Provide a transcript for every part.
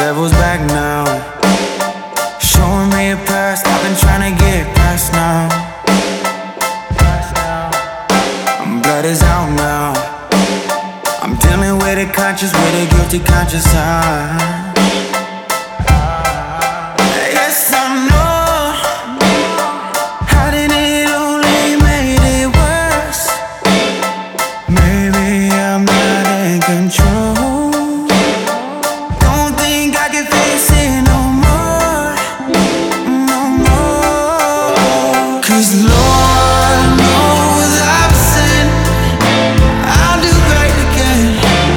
devil's back now, showing me a past I've been trying to get past now. Blood is out now, I'm dealing with a conscience, with a guilty conscience. Yes, I know, how did it only made it worse? Maybe I'm not in control. Don't think I can face it no more, no more. 'Cause Lord knows I've sinned, I'll do right again.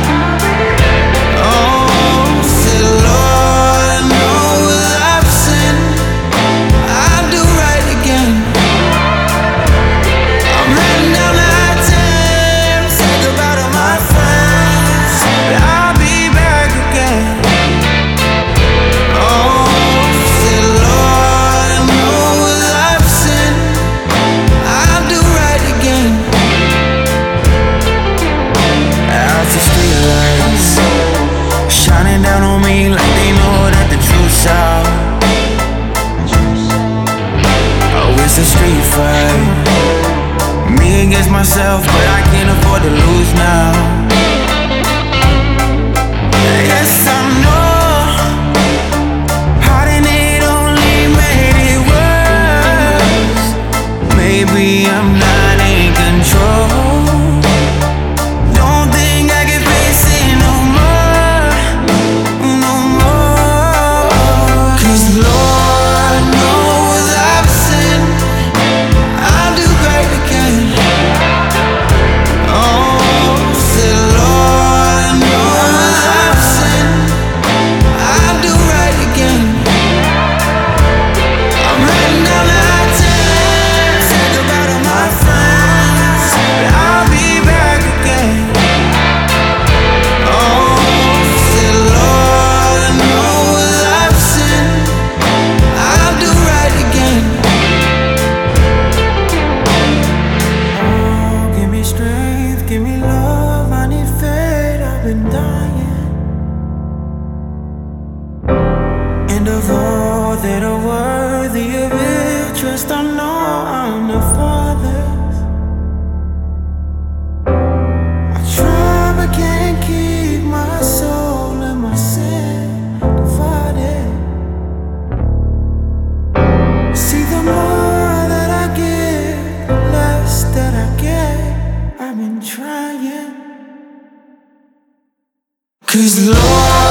Oh, say Lord knows I've sinned, I'll do right again. I'm letting down the attempts, say goodbye to my friends, but I'll be back again. Oh, say Lord knows I've sinned, I'll do right again. Out the streetlights, shining down on me like they know that the truth's out. Oh, it's a street fight, me against myself, but I can't afford to lose now. Yes, I know, how did it only made it worse? Maybe I'm not in control. Don't think I can face it no more, no more. 'Cause Lord knows I've sinned, I'll do right again. Oh, say Lord knows I've sinned, I'll do right again. I'm letting down the attempts, say goodbye to my friends, but I'll be back again. Oh, say Lord knows I've sinned, I'll do right again. Oh, give me strength, give me love, I need faith, I've been dying. And of all that are worthy of it, trust I know I'm the Father's. I try but can't keep my soul and my sin divided. See, the more that I give, the less that I get. I've been trying. 'Cause Lord